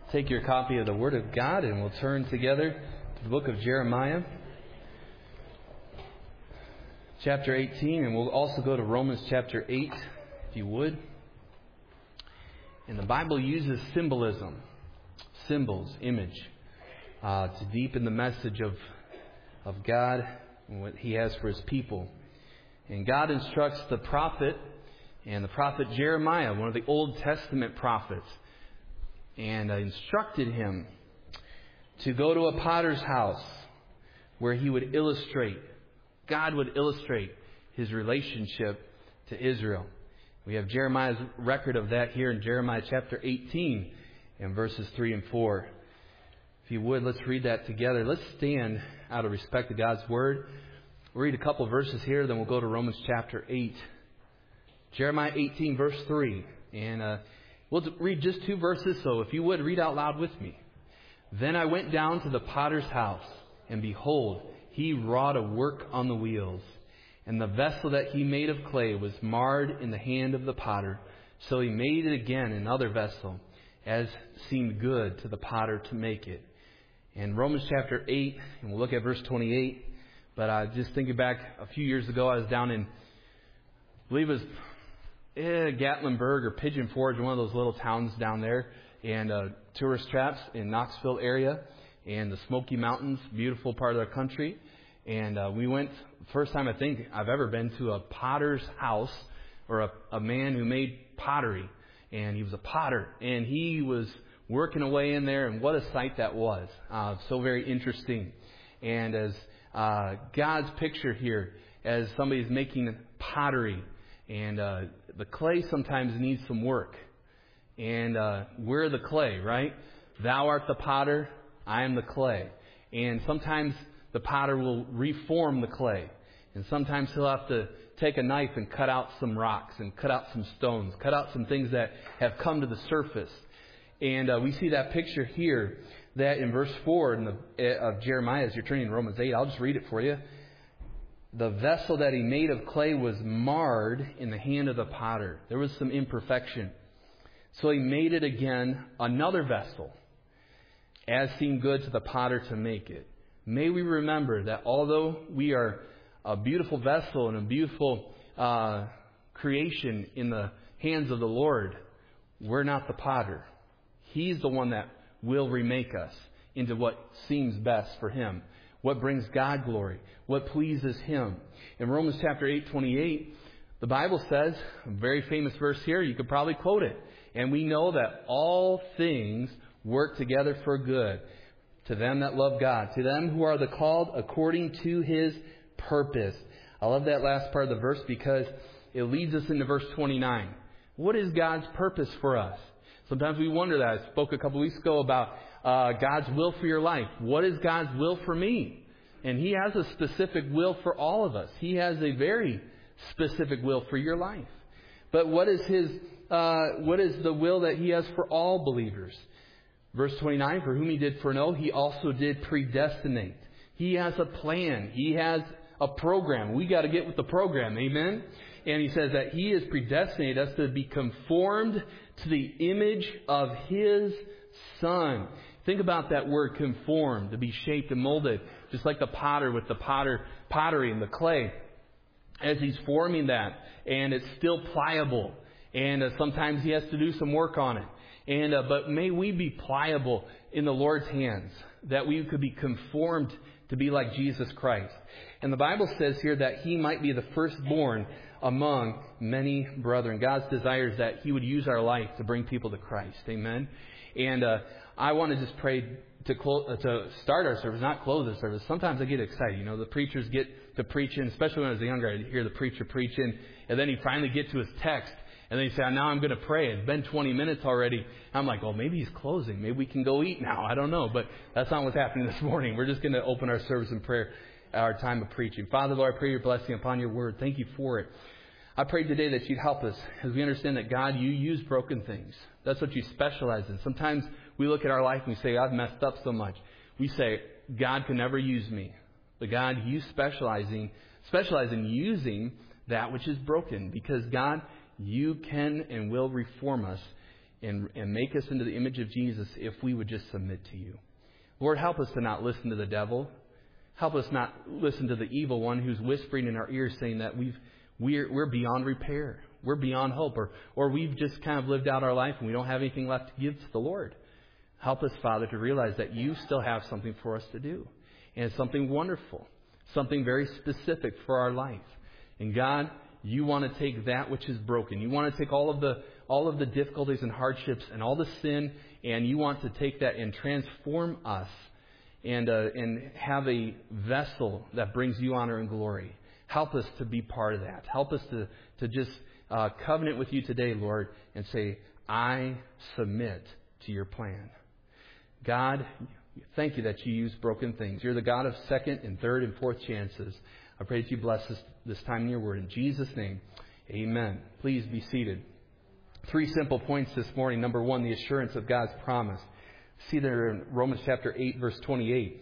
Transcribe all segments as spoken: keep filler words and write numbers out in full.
take your copy of the Word of God and we'll turn together to the book of Jeremiah, chapter eighteen, and we'll also go to Romans chapter eight, if you would. And the Bible uses symbolism, symbols, image, uh, to deepen the message of, of God and what He has for His people. And God instructs the prophet, and the prophet Jeremiah, one of the Old Testament prophets, and uh, instructed him to go to a potter's house where he would illustrate, God would illustrate His relationship to Israel. We have Jeremiah's record of that here in Jeremiah chapter eighteen and verses three and four. If you would, let's read that together. Let's stand out of respect to God's Word. We'll read a couple of verses here, then we'll go to Romans chapter eight. Jeremiah eighteen, verse three. And uh, we'll read just two verses, so if you would, read out loud with me. Then I went down to the potter's house, and behold, he wrought a work on the wheels. And the vessel that he made of clay was marred in the hand of the potter. So he made it again another vessel, as seemed good to the potter to make it. And Romans chapter eight, and we'll look at verse twenty-eight. But uh, just thinking back a few years ago, I was down in, I believe it was eh, Gatlinburg or Pigeon Forge, one of those little towns down there, and uh, tourist traps in Knoxville area, and the Smoky Mountains, beautiful part of the country. And uh, we went, first time I think I've ever been to a potter's house, or a, a man who made pottery. And he was a potter, and he was working away in there, and what a sight that was. Uh, so very interesting. And as uh, God's picture here, as somebody's making pottery, and uh, the clay sometimes needs some work. And uh, we're the clay, right? Thou art the potter, I am the clay. And sometimes the potter will reform the clay. And sometimes he'll have to take a knife and cut out some rocks and cut out some stones, cut out some things that have come to the surface. And uh, we see that picture here, that in verse four in the, uh, of Jeremiah, as you're turning to Romans eight, I'll just read it for you. The vessel that he made of clay was marred in the hand of the potter. There was some imperfection. So he made it again another vessel, as seemed good to the potter to make it. May we remember that although we are a beautiful vessel and a beautiful uh, creation in the hands of the Lord, we're not the potter. He's the one that will remake us into what seems best for Him, what brings God glory, what pleases Him. In Romans chapter eight, twenty-eight, the Bible says, a very famous verse here, you could probably quote it, and we know that all things work together for good to them that love God, to them who are the called according to His purpose. I love that last part of the verse because it leads us into verse twenty-nine. What is God's purpose for us? Sometimes we wonder that. I spoke a couple weeks ago about uh, God's will for your life. What is God's will for me? And He has a specific will for all of us. He has a very specific will for your life. But what is His? Uh, what is the will that He has for all believers? Verse twenty-nine, for whom He did foreknow, He also did predestinate. He has a plan. He has a program. We got to get with the program. Amen? And He says that He has predestinated us to be conformed to the image of His Son. Think about that word, conformed, to be shaped and molded, just like the potter with the potter pottery and the clay. As he's forming that, and it's still pliable, and uh, sometimes he has to do some work on it. And uh, but may we be pliable in the Lord's hands, that we could be conformed to be like Jesus Christ. And the Bible says here that He might be the firstborn among many brethren. God's desire is that He would use our life to bring people to Christ. Amen. And uh, I want to just pray to clo- uh, to start our service, not close the service. Sometimes I get excited. You know, the preachers get to preaching, especially when I was younger. I'd hear the preacher preaching, and then he'd finally get to his text. And then he said, now I'm going to pray. It's been twenty minutes already. I'm like, well, maybe he's closing. Maybe we can go eat now. I don't know. But that's not what's happening this morning. We're just going to open our service in prayer, our time of preaching. Father, Lord, I pray your blessing upon your word. Thank you for it. I pray today that you'd help us as we understand that, God, you use broken things. That's what you specialize in. Sometimes we look at our life and we say, I've messed up so much. We say, God can never use me. But God, you specializing, specialize in using that which is broken, because God, you can and will reform us and, and make us into the image of Jesus if we would just submit to you. Lord, help us to not listen to the devil. Help us not listen to the evil one who's whispering in our ears saying that we've, we're, we're beyond repair. We're beyond hope. Or, or we've just kind of lived out our life and we don't have anything left to give to the Lord. Help us, Father, to realize that you still have something for us to do. And it's something wonderful. Something very specific for our life. And God, you want to take that which is broken. You want to take all of the all of the difficulties and hardships and all the sin, and you want to take that and transform us and uh, and have a vessel that brings you honor and glory. Help us to be part of that. Help us to, to just uh, covenant with you today, Lord, and say, I submit to your plan. God, thank you that you use broken things. You're the God of second and third and fourth chances. I pray that you bless us this time in your word. In Jesus' name, amen. Please be seated. Three simple points this morning. Number one, the assurance of God's promise. See there in Romans chapter eight, verse twenty-eight.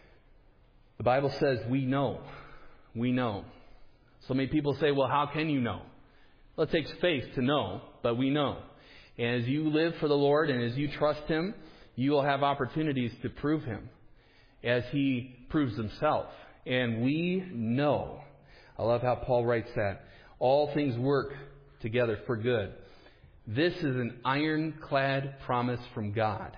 The Bible says, we know. We know. So many people say, well, how can you know? Well, it takes faith to know, but we know. And as you live for the Lord and as you trust Him, you will have opportunities to prove Him as He proves Himself. And we know. I love how Paul writes that. All things work together for good. This is an ironclad promise from God.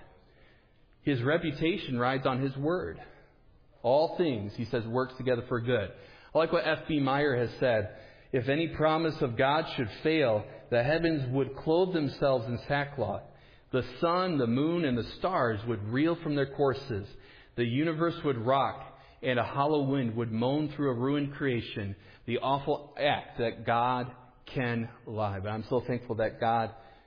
His reputation rides on His word. All things, he says, works together for good. I like what F B Meyer has said. If any promise of God should fail, the heavens would clothe themselves in sackcloth. The sun, the moon, and the stars would reel from their courses. The universe would rock, and a hollow wind would moan through a ruined creation. The awful act that God can lie. But I'm so thankful that God,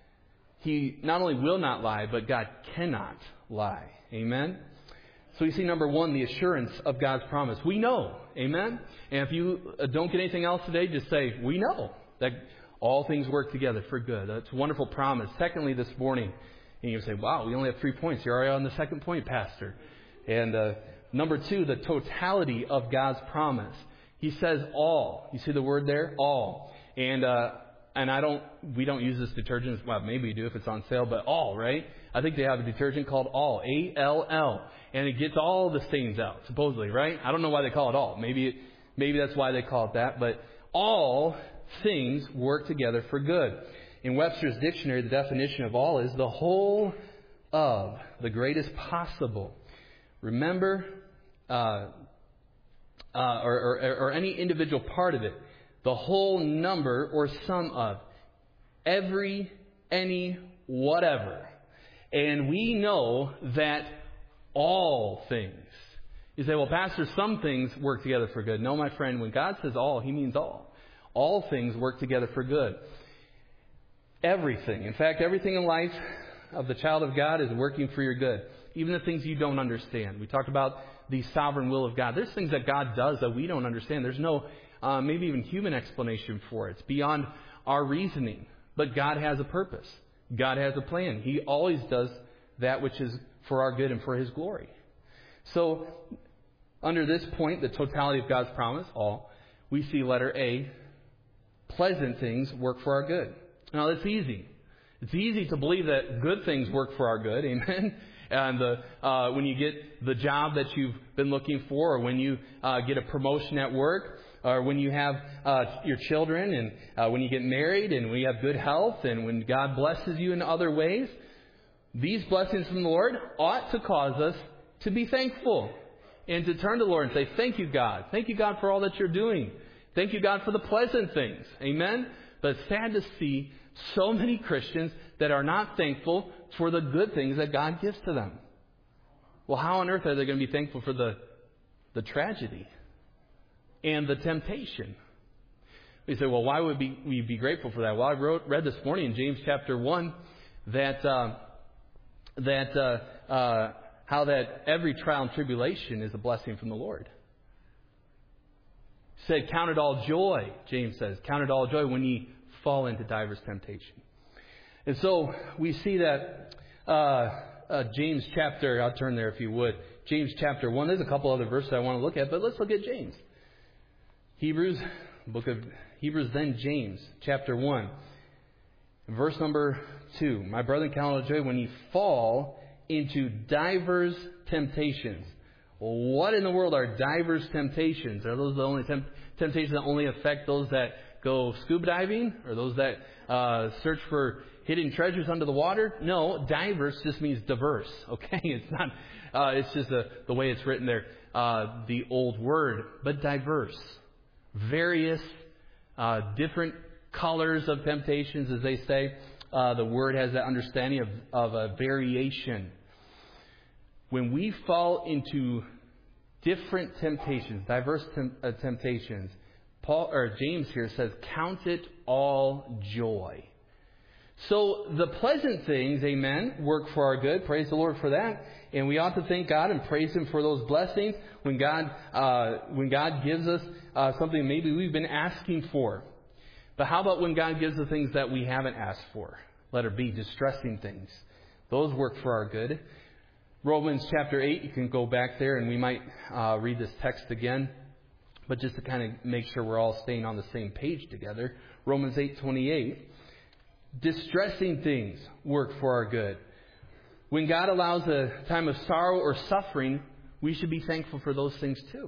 He not only will not lie, but God cannot lie. Amen? So you see, number one, the assurance of God's promise. We know. Amen? And if you don't get anything else today, just say, we know that all things work together for good. That's a wonderful promise. Secondly, this morning, and you say, wow, we only have three points. You're already on the second point, Pastor. And uh, number two, the totality of God's promise. He says all. You see the word there? All. And uh, and I don't, we don't use this detergent. Well, maybe we do if it's on sale, but all, right? I think they have a detergent called All, A L L. And it gets all the stains out, supposedly, right? I don't know why they call it all. Maybe it, maybe that's why they call it that. But all things work together for good. In Webster's dictionary, the definition of all is the whole of, the greatest possible. Remember, uh, uh, or, or, or any individual part of it, the whole number or sum of, every, any, whatever. And we know that all things. You say, well, Pastor, some things work together for good. No, my friend, when God says all, He means all. All things work together for good. Everything. In fact, everything in life of the child of God is working for your good. Even the things you don't understand. We talked about the sovereign will of God. There's things that God does that we don't understand. There's no, uh, maybe even human explanation for it. It's beyond our reasoning. But God has a purpose. God has a plan. He always does that which is for our good and for His glory. So, under this point, the totality of God's promise, all, we see letter A, pleasant things work for our good. Now, that's easy. It's easy to believe that good things work for our good, amen? And the, uh, when you get the job that you've been looking for, or when you uh, get a promotion at work, or when you have uh, your children, and uh, when you get married, and when you have good health, and when God blesses you in other ways, these blessings from the Lord ought to cause us to be thankful and to turn to the Lord and say, thank you, God. Thank you, God, for all that you're doing. Thank you, God, for the pleasant things. Amen? But it's sad to see so many Christians that are not thankful for the good things that God gives to them. Well, how on earth are they going to be thankful for the, the tragedy and the temptation? We say, well, why would we, we be grateful for that? Well, I wrote, read this morning in James chapter one that... Uh, that uh, uh, how that every trial and tribulation is a blessing from the Lord. He said, count it all joy, James says. Count it all joy when ye fall into divers temptation. And so we see that uh, uh, James chapter, I'll turn there if you would. James chapter one. There's a couple other verses I want to look at, but let's look at James. Hebrews, book of Hebrews, then James chapter one. Verse number two. My brethren, count it joy when ye fall into divers temptations. Well, what in the world are divers temptations? Are those the only temp- temptations that only affect those that go scuba diving? Or those that uh, search for hidden treasures under the water? No, divers just means diverse. Okay, it's not. Uh, it's just a, the way it's written there. Uh, the old word, but diverse, various, uh, different colors of temptations, as they say. Uh, the word has that understanding of, of a variation. When we fall into different temptations, diverse tem- uh, temptations, Paul or James here says, "Count it all joy." So the pleasant things, amen, work for our good. Praise the Lord for that. And we ought to thank God and praise Him for those blessings when God uh, when God gives us uh, something maybe we've been asking for. But how about when God gives us things that we haven't asked for? Let it be distressing things. Those work for our good. Romans chapter eight, you can go back there and we might uh, read this text again. But just to kind of make sure we're all staying on the same page together. Romans eight twenty-eight. Distressing things work for our good. When God allows a time of sorrow or suffering, we should be thankful for those things too.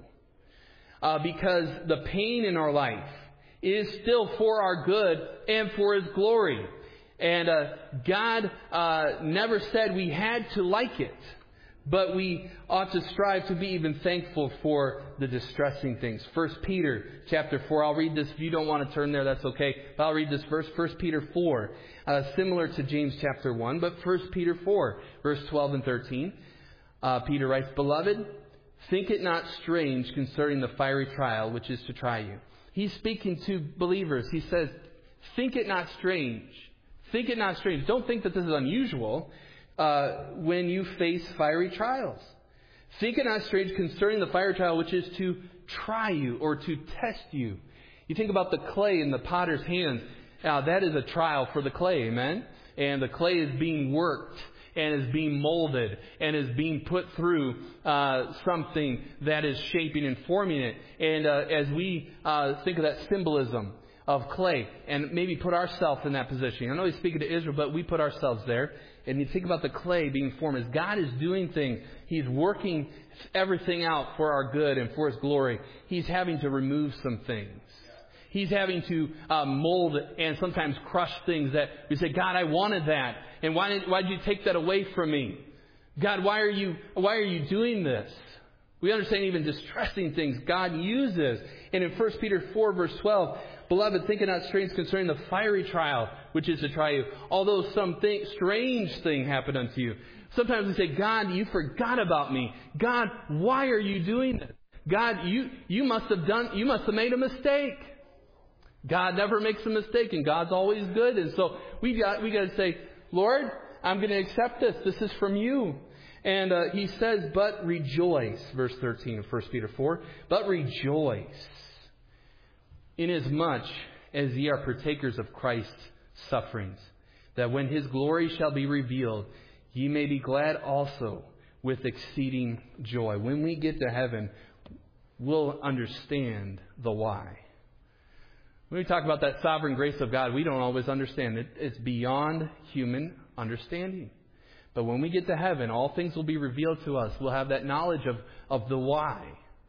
Uh, because the pain in our life is still for our good and for His glory. And uh, God uh, never said we had to like it. But we ought to strive to be even thankful for the distressing things. First Peter chapter four. I'll read this. If you don't want to turn there, that's okay. But I'll read this verse. First Peter four. Uh, similar to James chapter one. But First Peter four, verse twelve and thirteen. Uh, Peter writes, "Beloved, think it not strange concerning the fiery trial which is to try you." He's speaking to believers. He says, think it not strange. Think it not strange. Don't think that this is unusual. Uh, when you face fiery trials. Think it not strange concerning the fiery trial which is to try you or to test you. You think about the clay in the potter's hands. Now, that is a trial for the clay, amen? And the clay is being worked and is being molded and is being put through uh, something that is shaping and forming it. And uh, as we uh, think of that symbolism of clay and maybe put ourselves in that position. I know he's speaking to Israel, but we put ourselves there. And you think about the clay being formed. As God is doing things, He's working everything out for our good and for His glory. He's having to remove some things. He's having to uh, mold and sometimes crush things that we say, God, I wanted that. And why did, why did you take that away from me? God, why are you, why are you doing this? We understand even distressing things God uses. And in First Peter four, verse twelve, "Beloved, think it not strange concerning the fiery trial which is to try you, although some thing, strange thing happened unto you." Sometimes we say, God, you forgot about me. God, why are you doing this? God, you, you must have done, you must have made a mistake. God never makes a mistake, and God's always good. And so we got, we got to say, Lord, I'm going to accept this. This is from you. And uh, he says, but rejoice, verse thirteen of First Peter four, but rejoice, inasmuch as ye are partakers of Christ's sufferings, that when His glory shall be revealed, ye may be glad also with exceeding joy. When we get to heaven, we'll understand the why. When we talk about that sovereign grace of God, we don't always understand it. It's beyond human understanding. But when we get to heaven, all things will be revealed to us. We'll have that knowledge of, of the why.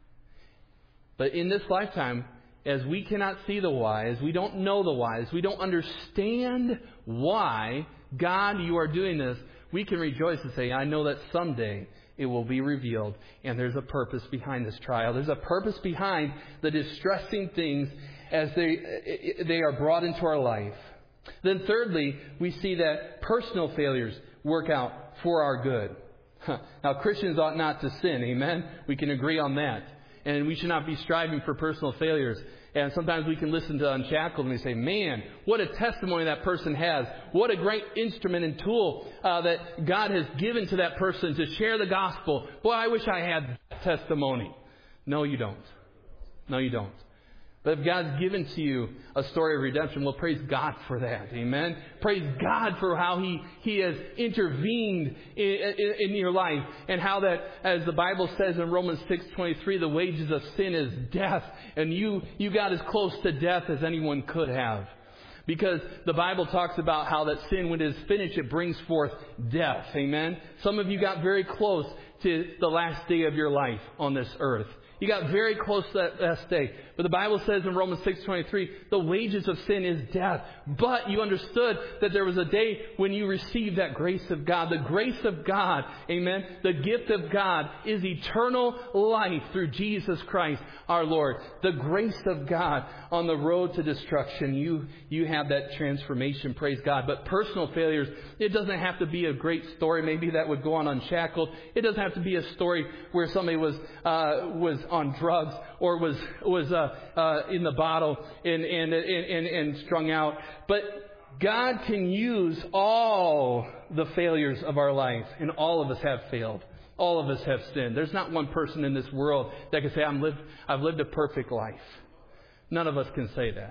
But in this lifetime, as we cannot see the why, as we don't know the why, as we don't understand why, God, you are doing this, we can rejoice and say, I know that someday it will be revealed. And there's a purpose behind this trial. There's a purpose behind the distressing things as they, they are brought into our life. Then thirdly, we see that personal failures work out for our good. Now, Christians ought not to sin, amen? We can agree on that. And we should not be striving for personal failures. And sometimes we can listen to Unshackled and we say, man, what a testimony that person has. What a great instrument and tool uh, that God has given to that person to share the gospel. Boy, I wish I had that testimony. No, you don't. No, you don't. But if God's given to you a story of redemption, well, praise God for that. Amen. Praise God for how He, he has intervened in, in, in your life. And how that, as the Bible says in Romans six twenty-three, the wages of sin is death. And you, you got as close to death as anyone could have. Because the Bible talks about how that sin, when it is finished, it brings forth death. Amen? Some of you got very close to the last day of your life on this earth. You got very close to that last day. But the Bible says in Romans six twenty-three, the wages of sin is death. But you understood that there was a day when you received that grace of God. The grace of God, amen, the gift of God is eternal life through Jesus Christ our Lord. The grace of God on the road to destruction. You, you have that transformation, praise God. But personal failures, it doesn't have to be a great story. Maybe that would go on unshackled. It doesn't have to be a story where somebody was, uh, was on drugs or was was uh, uh, in the bottle and and, and and strung out. But God can use all the failures of our life, and all of us have failed. All of us have sinned. There's not one person in this world that can say, I'm lived, I've lived a perfect life. None of us can say that.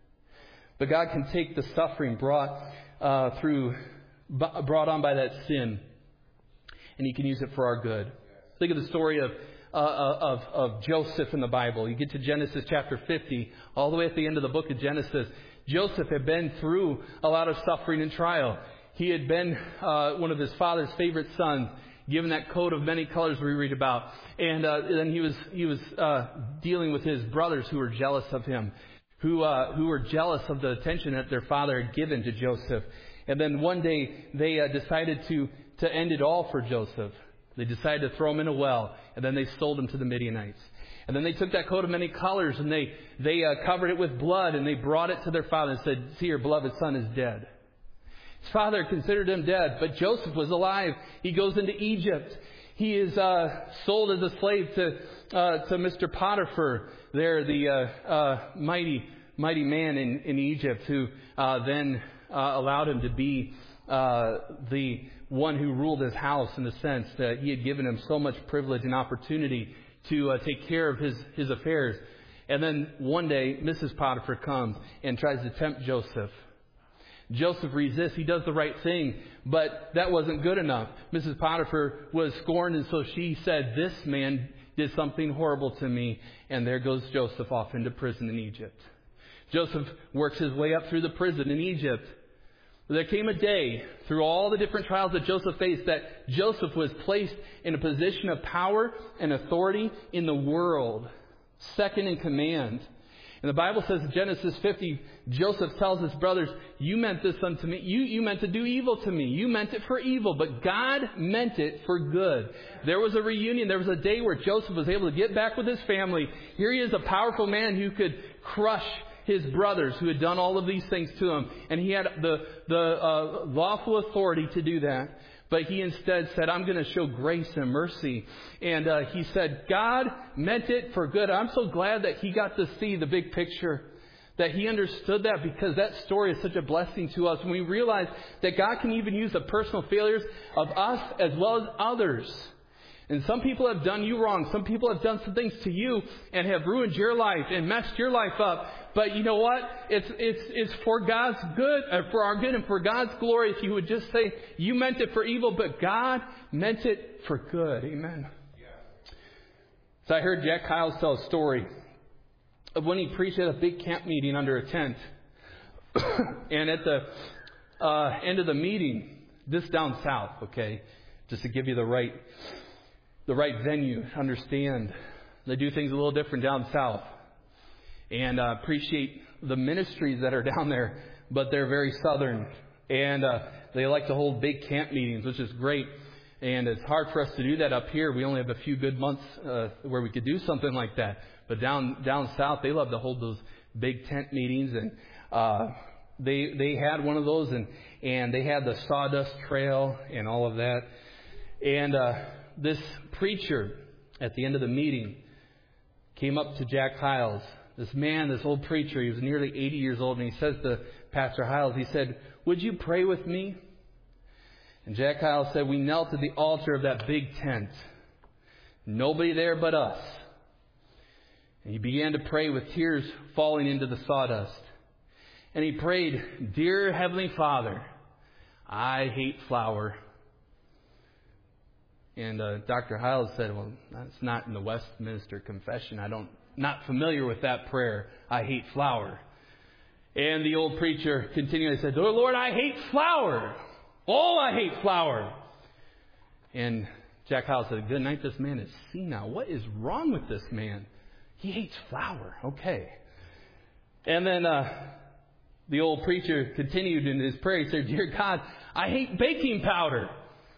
But God can take the suffering brought uh, through brought on by that sin, and He can use it for our good. Think of the story of Uh, of, of Joseph in the Bible. You get to Genesis chapter fifty, all the way at the end of the book of Genesis. Joseph had been through a lot of suffering and trial. He had been uh, one of his father's favorite sons, given that coat of many colors we read about. And uh, then he was he was uh, dealing with his brothers who were jealous of him, who uh, who were jealous of the attention that their father had given to Joseph. And then one day they uh, decided to to end it all for Joseph. They decided to throw him in a well, and then they sold him to the Midianites. And then they took that coat of many colors, and they they uh, covered it with blood, and they brought it to their father and said, see, your beloved son is dead. His father considered him dead, but Joseph was alive. He goes into Egypt. He is uh, sold as a slave to uh, to Mister Potiphar, there, the uh, uh, mighty, mighty man in, in Egypt, who uh, then uh, allowed him to be uh, the one who ruled his house, in the sense that he had given him so much privilege and opportunity to uh, take care of his, his affairs. And then one day, Missus Potiphar comes and tries to tempt Joseph. Joseph resists. He does the right thing, but that wasn't good enough. Missus Potiphar was scorned, and so she said, this man did something horrible to me. And there goes Joseph off into prison in Egypt. Joseph works his way up through the prison in Egypt. There came a day, through all the different trials that Joseph faced, that Joseph was placed in a position of power and authority in the world, second in command. And the Bible says in Genesis fifty, Joseph tells his brothers, you meant this unto me. You, you meant to do evil to me. You meant it for evil, but God meant it for good. There was a reunion. There was a day where Joseph was able to get back with his family. Here he is, a powerful man who could crush his brothers who had done all of these things to him. And he had the, the uh, lawful authority to do that. But he instead said, I'm going to show grace and mercy. And uh, he said, God meant it for good. I'm so glad that he got to see the big picture, that he understood that, because that story is such a blessing to us. When we realize that God can even use the personal failures of us as well as others. And some people have done you wrong. Some people have done some things to you and have ruined your life and messed your life up. But you know what? It's it's it's for God's good, uh, for our good and for God's glory. If you would just say, you meant it for evil, but God meant it for good. Amen. Yeah. So I heard Jack Hyles tell a story of when he preached at a big camp meeting under a tent. And at the uh, end of the meeting, this down south, okay, just to give you the right... the right venue to understand. They do things a little different down south. And uh, appreciate the ministries that are down there, but they're very southern. And uh, they like to hold big camp meetings, which is great. And it's hard for us to do that up here. We only have a few good months uh, where we could do something like that. But down down south, they love to hold those big tent meetings. And uh, they they had one of those, and, and they had the sawdust trail and all of that. And uh, this preacher, at the end of the meeting, came up to Jack Hyles. This man, this old preacher, he was nearly eighty years old, and he says to Pastor Hyles, he said, would you pray with me? And Jack Hyles said, we knelt at the altar of that big tent. Nobody there but us. And he began to pray with tears falling into the sawdust. And he prayed, dear Heavenly Father, I hate flour. And uh, Doctor Hyles said, well, that's not in the Westminster Confession. I don't, not familiar with that prayer. I hate flour. And the old preacher continually said, "Oh, Lord, I hate flour. Oh, I hate flour." And Jack Hyles said, "Good night, this man is senile. What is wrong with this man? He hates flour." Okay. And then uh, the old preacher continued in his prayer. He said, "Dear God, I hate baking powder.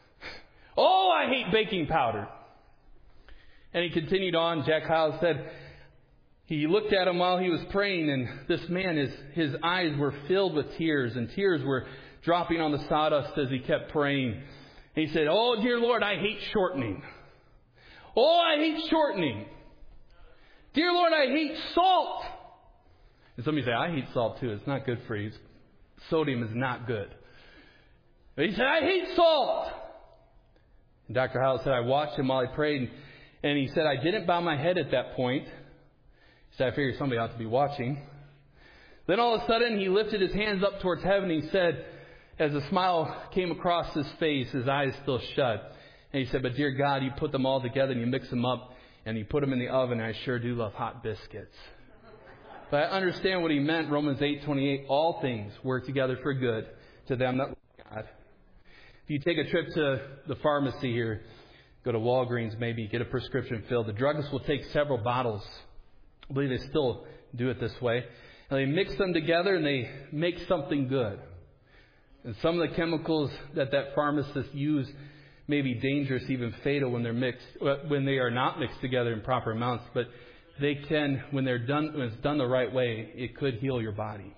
Oh, I hate baking powder." And he continued on. Jack Hyles said, he looked at him while he was praying, and this man, his, his eyes were filled with tears, and tears were dropping on the sawdust as he kept praying. And he said, "Oh, dear Lord, I hate shortening. Oh, I hate shortening. Dear Lord, I hate salt." And some of you say, "I hate salt too. It's not good for you. Sodium is not good." But he said, "I hate salt." And Doctor Howell said, "I watched him while he prayed, and he said, I didn't bow my head at that point." He said, "I figured somebody ought to be watching." Then all of a sudden, he lifted his hands up towards heaven. He said, as a smile came across his face, his eyes still shut. And he said, "But dear God, you put them all together and you mix them up and you put them in the oven. And I sure do love hot biscuits." But I understand what he meant. Romans eight twenty-eight, all things work together for good to them that love God. If you take a trip to the pharmacy here, go to Walgreens maybe, get a prescription filled. The druggist will take several bottles. I believe they still do it this way. And they mix them together and they make something good. And some of the chemicals that that pharmacist use may be dangerous, even fatal when they're mixed, when they are not mixed together in proper amounts. But they can, when they're done, when it's done the right way, it could heal your body.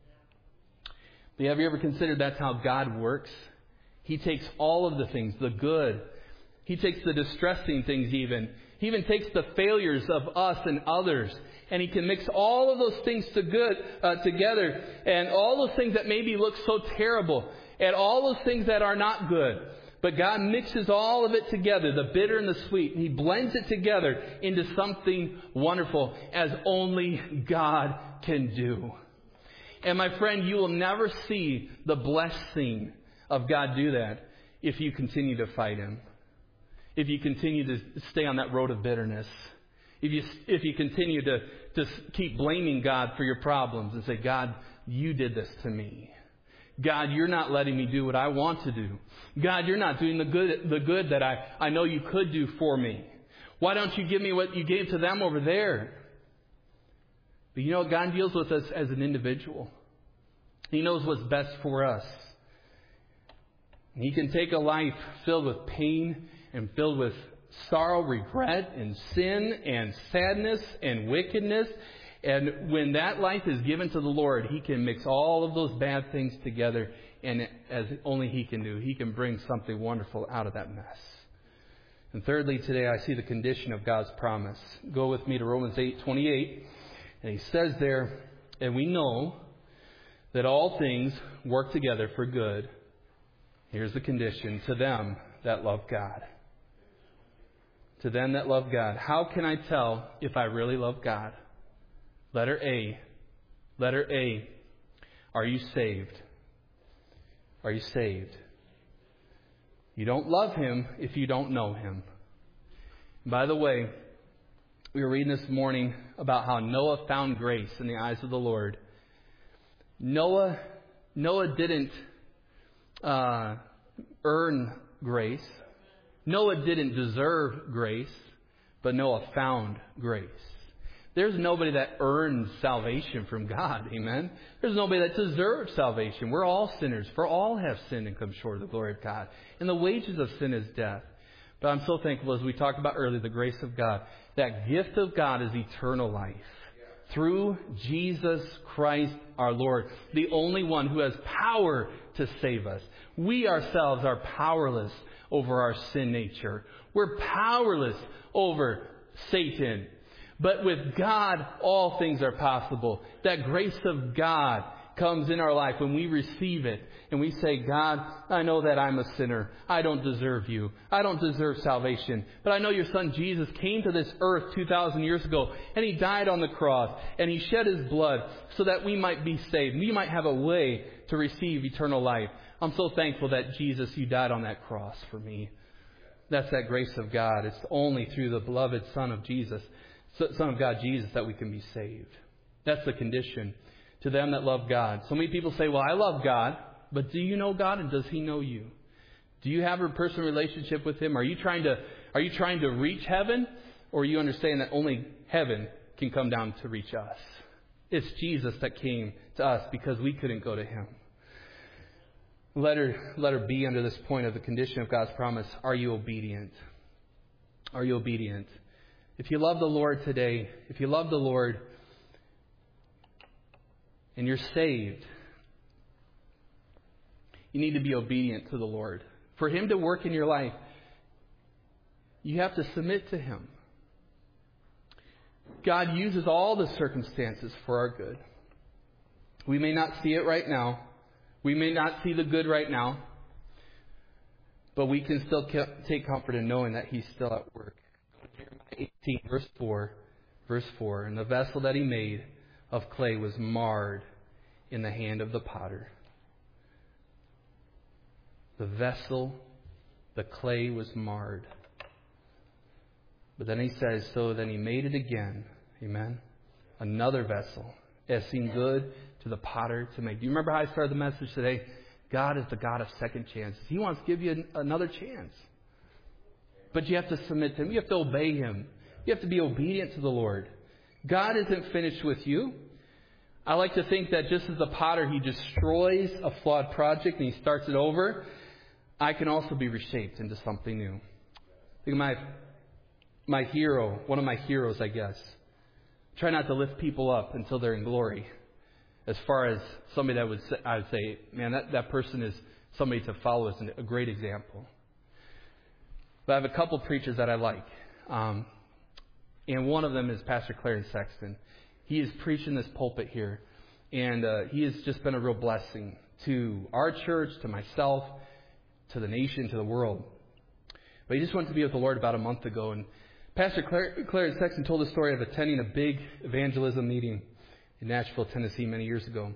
But have you ever considered that's how God works? He takes all of the things, the good. He takes the distressing things even. He even takes the failures of us and others. And He can mix all of those things to good uh, together. And all those things that maybe look so terrible. And all those things that are not good. But God mixes all of it together, the bitter and the sweet. And He blends it together into something wonderful, as only God can do. And my friend, you will never see the blessing of God do that if you continue to fight Him. If you continue to stay on that road of bitterness. If you if you continue to, to keep blaming God for your problems and say, "God, you did this to me. God, you're not letting me do what I want to do. God, you're not doing the good the good that I, I know you could do for me. Why don't you give me what you gave to them over there?" But you know, God deals with us as an individual. He knows what's best for us. He can take a life filled with pain and filled with sorrow, regret, and sin, and sadness, and wickedness. And when that life is given to the Lord, He can mix all of those bad things together, and as only He can do, He can bring something wonderful out of that mess. And thirdly, today I see the condition of God's promise. Go with me to Romans eight twenty-eight, and He says there, "And we know that all things work together for good." Here's the condition: to them that love God. To them that love God. How can I tell if I really love God? Letter A. Letter A. Are you saved? Are you saved? You don't love Him if you don't know Him. By the way, we were reading this morning about how Noah found grace in the eyes of the Lord. Noah, Noah didn't uh, earn grace. Noah didn't deserve grace, but Noah found grace. There's nobody that earns salvation from God. Amen. There's nobody that deserves salvation. We're all sinners. For all have sinned and come short of the glory of God. And the wages of sin is death. But I'm so thankful, as we talked about earlier, the grace of God. That gift of God is eternal life. Through Jesus Christ our Lord. The only one who has power to save us. We ourselves are powerless over our sin nature. We're powerless over Satan. But with God, all things are possible. That grace of God comes in our life when we receive it. And we say, "God, I know that I'm a sinner. I don't deserve you. I don't deserve salvation. But I know your Son Jesus came to this earth two thousand years ago. And He died on the cross. And He shed His blood so that we might be saved. We might have a way to receive eternal life. I'm so thankful that Jesus, you died on that cross for me." That's that grace of God. It's only through the beloved Son of Jesus, Son of God Jesus, that we can be saved. That's the condition. to them that love God. So many people say, well, I love God, but do you know God and does He know you? Do you have a personal relationship with Him? Are you trying to, are you trying to reach heaven, or are you understanding that only heaven can come down to reach us? It's Jesus that came to us because we couldn't go to Him. Letter, letter B under this point of the condition of God's promise. Are you obedient? Are you obedient? If you love the Lord today, if you love the Lord and you're saved, you need to be obedient to the Lord. For Him to work in your life, you have to submit to Him. God uses all the circumstances for our good. We may not see it right now. We may not see the good right now. But we can still take comfort in knowing that He's still at work. Jeremiah eighteen, verse four. Verse four. And the vessel that He made of clay was marred in the hand of the potter. The vessel, the clay was marred. But then He says, so then He made it again. Amen. Another vessel. As seemed good to the potter to make. Do you remember how I started the message today? God is the God of second chances. He wants to give you an, another chance. But you have to submit to Him. You have to obey Him. You have to be obedient to the Lord. God isn't finished with you. I like to think that just as the potter, He destroys a flawed project and He starts it over, I can also be reshaped into something new. Think of my, my hero, one of my heroes, I guess. Try not to lift people up until they're in glory. As far as somebody that would say, I would say, man, that, that person is somebody to follow as a great example. But I have a couple preachers that I like. Um, and one of them is Pastor Clarence Sexton. He is preaching this pulpit here. And uh, he has just been a real blessing to our church, to myself, to the nation, to the world. But he just went to be with the Lord about a month ago. And Pastor Clarence Sexton told the story of attending a big evangelism meeting in Nashville, Tennessee, many years ago.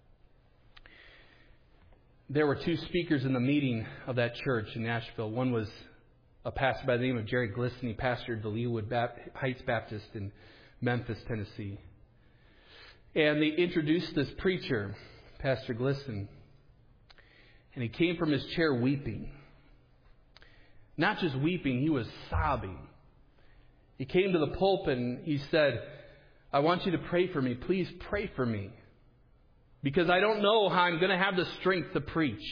There were two speakers in the meeting of that church in Nashville. One was a pastor by the name of Jerry Glisson. He pastored the Leawood Heights Baptist in Memphis, Tennessee. And they introduced this preacher, Pastor Glisson. And he came from his chair weeping. Not just weeping, he was sobbing. He came to the pulpit and he said, I want you to pray for me. Please pray for me. Because I don't know how I'm going to have the strength to preach.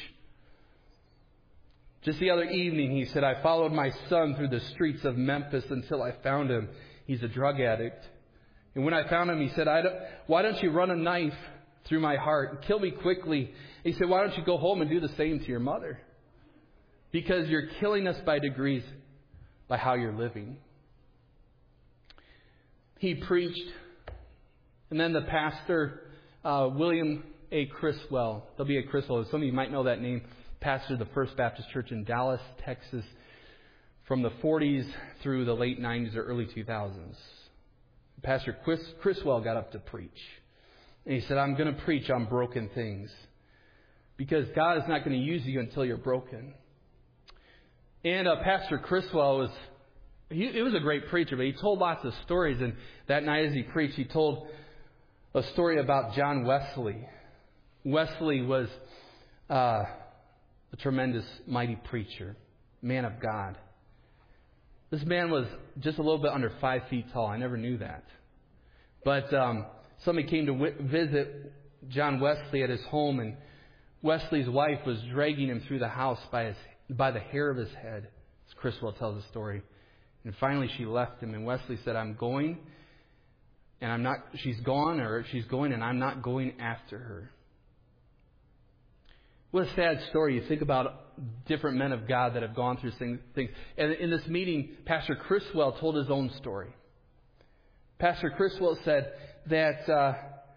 Just the other evening, he said, I followed my son through the streets of Memphis until I found him. He's a drug addict. And when I found him, he said, I don't, why don't you run a knife through my heart and kill me quickly? He said, why don't you go home and do the same to your mother? Because you're killing us by degrees by how you're living. He preached. And then the pastor, uh, William A. Criswell, W A. Criswell, some of you might know that name, pastored the First Baptist Church in Dallas, Texas, from the forties through the late nineties or early two thousands. Pastor Chris, Criswell got up to preach. And he said, I'm going to preach on broken things. Because God is not going to use you until you're broken. And uh, Pastor Criswell was, he, he was a great preacher, but he told lots of stories. And that night as he preached, he told a story about John Wesley. Wesley was uh, a tremendous, mighty preacher, man of God. This man was just a little bit under five feet tall. I never knew that. But um, somebody came to w- visit John Wesley at his home, and Wesley's wife was dragging him through the house by his by the hair of his head, as Criswell tells the story. And finally she left him, and Wesley said, I'm going, and I'm not, she's gone, or she's going, and I'm not going after her. What a sad story. You think about different men of God that have gone through things. And in this meeting, Pastor Criswell told his own story. Pastor Criswell said that uh,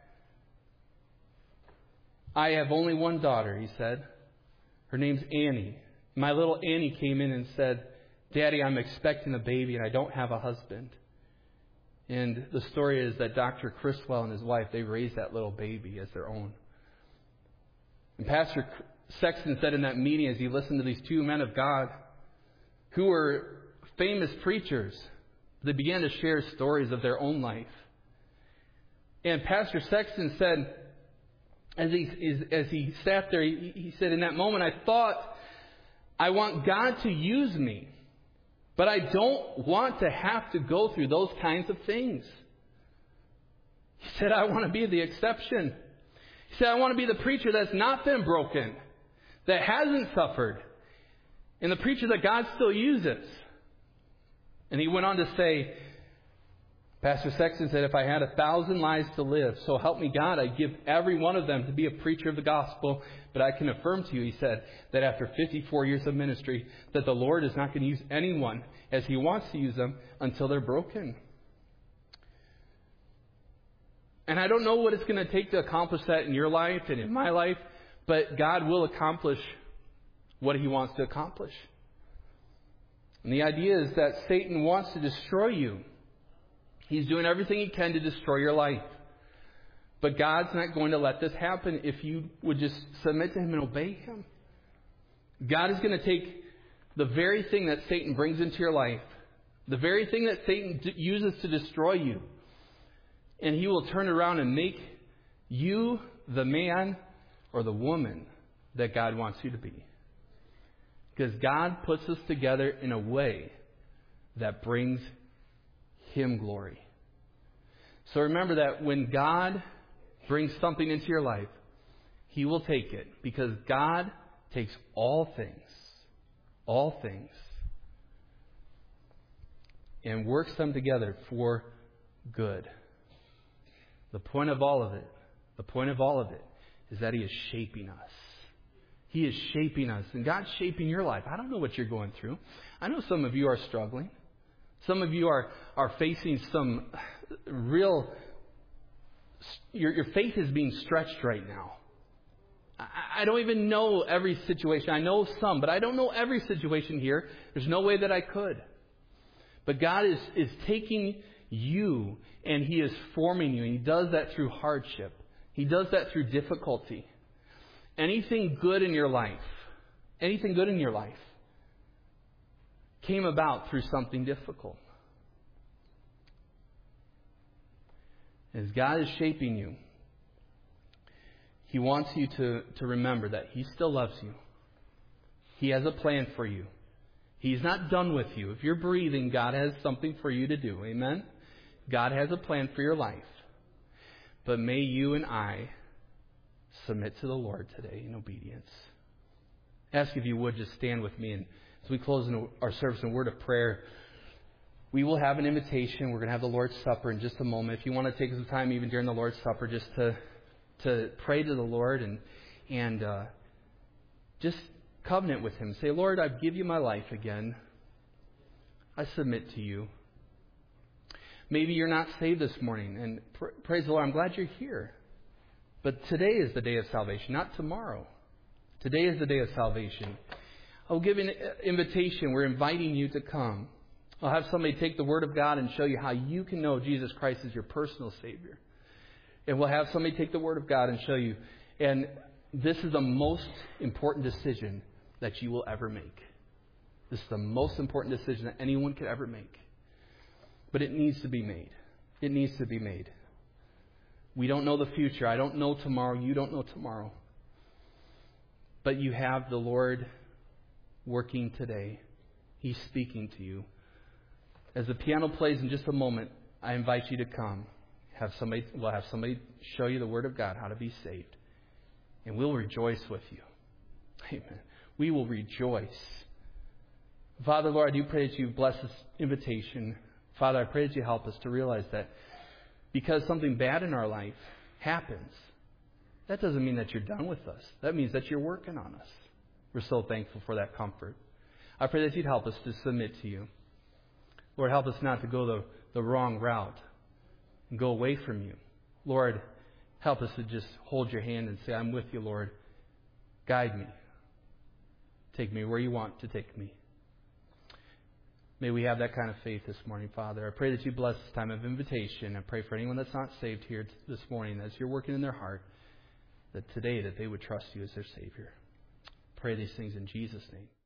I have only one daughter, he said. Her name's Annie. My little Annie came in and said, Daddy, I'm expecting a baby and I don't have a husband. And the story is that Doctor Criswell and his wife, they raised that little baby as their own. And Pastor Sexton said in that meeting, as he listened to these two men of God who were famous preachers, they began to share stories of their own life. And Pastor Sexton said, as he, as he sat there, he, he said, in that moment, I thought, I want God to use me, but I don't want to have to go through those kinds of things. He said, I want to be the exception. He said, I want to be the preacher that's not been broken, that hasn't suffered, and the preacher that God still uses. And he went on to say, Pastor Sexton said, if I had a thousand lives to live, so help me God, I'd give every one of them to be a preacher of the gospel. But I can affirm to you, he said, that after fifty-four years of ministry, that the Lord is not going to use anyone as He wants to use them until they're broken. And I don't know what it's going to take to accomplish that in your life and in my life, but God will accomplish what He wants to accomplish. And the idea is that Satan wants to destroy you. He's doing everything he can to destroy your life. But God's not going to let this happen if you would just submit to Him and obey Him. God is going to take the very thing that Satan brings into your life, the very thing that Satan d- uses to destroy you, and He will turn around and make you the man or the woman that God wants you to be. Because God puts us together in a way that brings Him glory. So remember that when God brings something into your life, He will take it. Because God takes all things, all things, and works them together for good. The point of all of it, the point of all of it is that He is shaping us. He is shaping us. And God's shaping your life. I don't know what you're going through. I know some of you are struggling. Some of you are, are facing some real... Your, your faith is being stretched right now. I, I don't even know every situation. I know some, but I don't know every situation here. There's no way that I could. But God is, is taking you and He is forming you. And He does that through hardship. He does that through difficulty. Anything good in your life, anything good in your life came about through something difficult. As God is shaping you, He wants you to, to remember that He still loves you. He has a plan for you. He's not done with you. If you're breathing, God has something for you to do. Amen? God has a plan for your life. But may you and I submit to the Lord today in obedience. Ask if you would just stand with me, and as we close in our service in a word of prayer, we will have an invitation. We're going to have the Lord's Supper in just a moment. If you want to take some time even during the Lord's Supper just to to pray to the Lord and and uh, just covenant with Him. Say, Lord, I give you my life again. I submit to you. Maybe you're not saved this morning, and pr- praise the Lord, I'm glad you're here. But today is the day of salvation, not tomorrow. Today is the day of salvation. I'll give an invitation. We're inviting you to come. I'll have somebody take the Word of God and show you how you can know Jesus Christ is your personal Savior. And we'll have somebody take the Word of God and show you. And this is the most important decision that you will ever make. This is the most important decision that anyone could ever make. But it needs to be made. It needs to be made. We don't know the future. I don't know tomorrow. You don't know tomorrow. But you have the Lord working today. He's speaking to you. As the piano plays in just a moment, I invite you to come. Have somebody, we'll have somebody show you the Word of God, how to be saved. And we'll rejoice with you. Amen. We will rejoice. Father, Lord, I do pray that you bless this invitation. Father, I pray that you help us to realize that because something bad in our life happens, that doesn't mean that you're done with us. That means that you're working on us. We're so thankful for that comfort. I pray that you'd help us to submit to you. Lord, help us not to go the, the wrong route and go away from you. Lord, help us to just hold your hand and say, I'm with you, Lord. Guide me. Take me where you want to take me. May we have that kind of faith this morning, Father. I pray that you bless this time of invitation. I pray for anyone that's not saved here this morning, as you're working in their heart, that today that they would trust you as their Savior. Pray these things in Jesus' name.